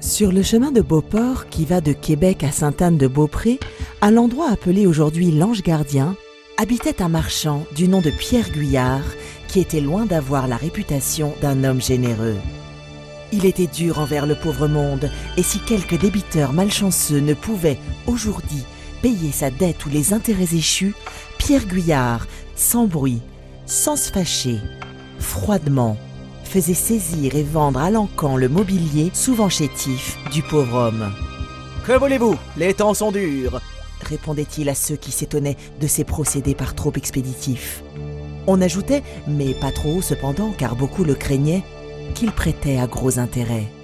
Sur le chemin de Beauport qui va de Québec à Sainte-Anne-de-Beaupré, à l'endroit appelé aujourd'hui l'Ange Gardien, habitait un marchand du nom de Pierre Guyard qui était loin d'avoir la réputation d'un homme généreux. Il était dur envers le pauvre monde et si quelques débiteurs malchanceux ne pouvaient, aujourd'hui, payer sa dette ou les intérêts échus, Pierre Guyard, sans bruit, sans se fâcher, froidement, faisait saisir et vendre à l'encan le mobilier, souvent chétif, du pauvre homme. « Que voulez-vous? Les temps sont durs !» répondait-il à ceux qui s'étonnaient de ces procédés par trop expéditifs. On ajoutait, mais pas trop cependant, car beaucoup le craignaient, qu'il prêtait à gros intérêts.